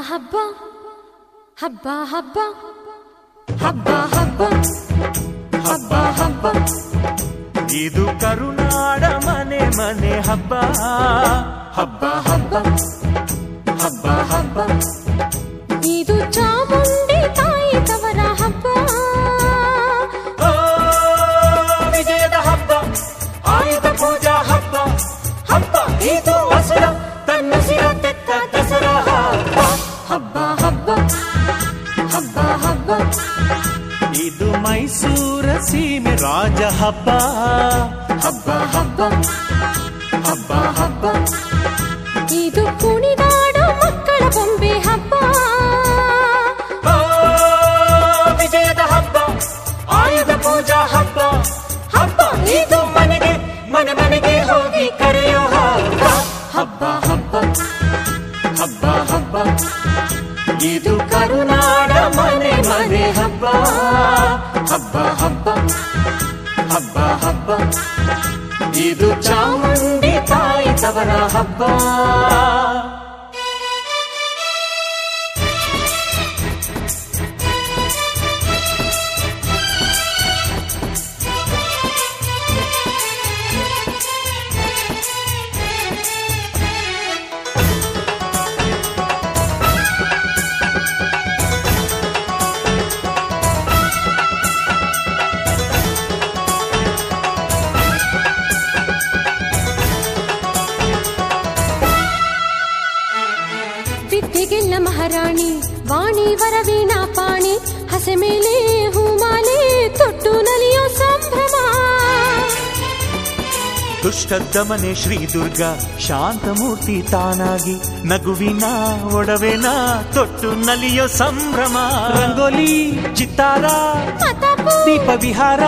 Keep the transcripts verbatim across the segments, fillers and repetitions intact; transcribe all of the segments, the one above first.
ಹಬ್ಬ ಹಬ್ಬ ಹಬ್ಬ ಹಬ್ಬ ಹಬ್ಬ ಹಬ್ಬ ಹಬ್ಬ ಇದು ಕರುನಾಡ ಮನೆ ಮನೆ ಹಬ್ಬ ಹಬ್ಬ ಹಬ್ಬ ಹಬ್ಬ ಹಬ್ಬ ಇದು ಚಾಮುಂಡಿ ತಾಯಿ ತವರ ಹಬ್ಬ ವಿಜಯದ ಹಬ್ಬ ಆಯುಧ ಪೂಜಾ ಹಬ್ಬ ಹಬ್ಬ ಇದು ಹಸುರ ತನ್ನ ಸಿರ ತೆತ್ತ ದಸರಾ ಹಬ್ಬ ಹಬ್ಬ ಹಬ್ಬ ಹಬ್ಬ ಇದು ಮೈಸೂರ ಸೀಮೆ ರಾಜ ಹಬ್ಬ ಹಬ್ಬ ಹಬ್ಬ ಹಬ್ಬ ಹಬ್ಬ ಇದು ಕುಣಿದಾಡೋ ಮಕ್ಕಳ ಬೊಂಬೆ ಹಬ್ಬ ವಿಜಯದ ಹಬ್ಬ ಆಯುಧ ಪೂಜಾ ಹಬ್ಬ ಹಬ್ಬ ಇದು ಮನೆಗೆ ಮನೆ ಮನೆಗೆ ಹೋಗಿ ಕರೆಯೋ ಹಬ್ಬ ಹಬ್ಬ ಹಬ್ಬ ಹಬ್ಬ ಹಬ್ಬ ಇದು ಕರುನಾಡ ಮನೆ ಮನೆ ಹಬ್ಬ ಹಬ್ಬ ಹಬ್ಬ ಹಬ್ಬ ಹಬ್ಬ ಇದು ಚಾಮುಂಡಿ ತಾಯಿ ತವರ ಹಬ್ಬ ವಿದ್ಯೆಗೆಲ್ಲ ಮಹಾರಾಣಿ ವಾಣಿ ವರವೀಣಾ ಪಾಣಿ ಹಸೆ ಮೇಲೆ ಹೂಮಾಲೆ ತೊಟ್ಟು ನಲಿಯೋ ಸಂಭ್ರಮ ದುಷ್ಟ ದಮನೆ ಶ್ರೀ ದುರ್ಗಾ ಶಾಂತಮೂರ್ತಿ ತಾನಾಗಿ ನಗುವಿನ ಒಡವೆನ ತೊಟ್ಟು ನಲಿಯೋ ಸಂಭ್ರಮ ರಂಗೋಲಿ ಚಿತ್ತಾರ ದೀಪ ವಿಹಾರ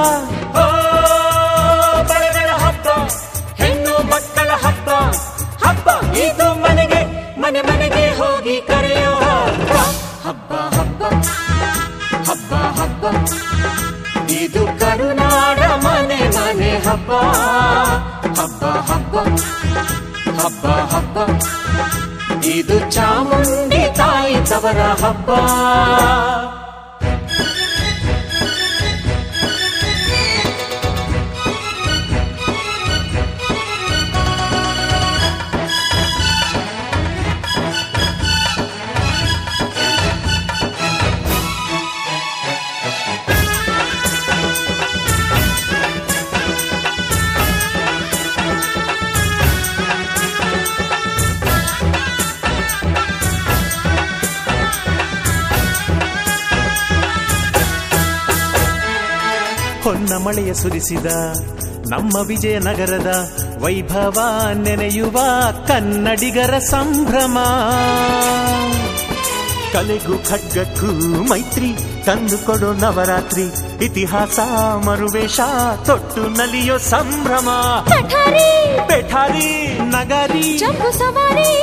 ಬಳೆಗಳ ಹಬ್ಬ ಹೆಣ್ಣು ಮಕ್ಕಳ ಹಬ್ಬ ಹಬ್ಬ ಇದು ಮನೆಗೆ ಮನೆ ಮನೆಗೆ ಹೋಗಿ ಕರೆಯೋ ಹಬ್ಬ ಹಬ್ಬ ಹಬ್ಬ ಹಬ್ಬ ಇದು ಕರುನಾಡ ಮನೆ ಮನೆ ಹಬ್ಬ ಹಬ್ಬ ಹಬ್ಬ ಹಬ್ಬ ಹಬ್ಬ ಇದು ಚಾಮುಂಡಿ ತಾಯಿ ತವರ ಹಬ್ಬ ಹೊನ್ನ ಮಳೆಯ ಸುರಿಸಿದ ನಮ್ಮ ವಿಜಯನಗರದ ವೈಭವ ನೆನೆಯುವ ಕನ್ನಡಿಗರ ಸಂಭ್ರಮ ಕಲೆಗೂ ಖಡ್ಗಕ್ಕೂ ಮೈತ್ರಿ ತಂದು ಕೊಡೋ ನವರಾತ್ರಿ ಇತಿಹಾಸ ಮರುವೇಷ ತೊಟ್ಟು ನಲಿಯೋ ಸಂಭ್ರಮ ಪೆಠಾರಿ ನಗರಿ ಜಂಬೂ ಸವಾರಿ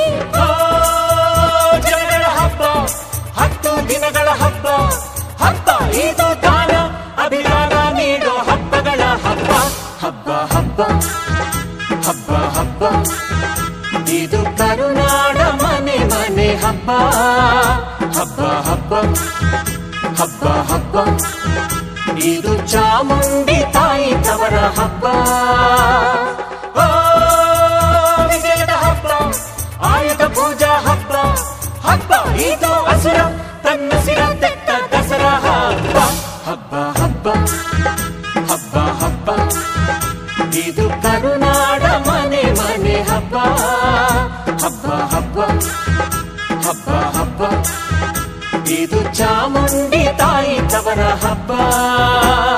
ಜನಗಳ ಹಬ್ಬ ಹತ್ತು ದಿನಗಳ ಹಬ್ಬ ಹಬ್ಬ ಇದು ದಾನ ಅಭಿದಾನ ನೀಡೋ ಹಬ್ಬಗಳ ಹಬ್ಬ ಹಬ್ಬ ಹಬ್ಬ ಹಬ್ಬ ಹಬ್ಬ ಇದು ಕರುನಾಡ ಮನೆ ಮನೆ ಹಬ್ಬ ಹಬ್ಬ ಹಬ್ಬ ಹಬ್ಬ ಹಬ್ಬ ಇದು ಚಾಮುಂಡಿ ತಾಯಿ ತವರ ಹಬ್ಬ ವಿಜಯದ ಹಬ್ಬ ಆಯುಧ ಪೂಜಾ ಹಬ್ಬ ಹಬ್ಬ ಇದು ಹಸುರ ತನ್ನ ಸಿರ ತೆತ್ತ ದಸರಾ ಹಬ್ಬ ಹಬ್ಬ ಹಬ್ಬ ಹಬ್ಬ ಹಬ್ಬ ಇದು ಕರುನಾಡ ಮನೆ ಮನೆ ಹಬ್ಬ ಹಬ್ಬ ಹಬ್ಬ ಹಬ್ಬ ಹಬ್ಬ ಇದು ಚಾಮುಂಡಿ ತಾಯಿ ತವರ ಹಬ್ಬ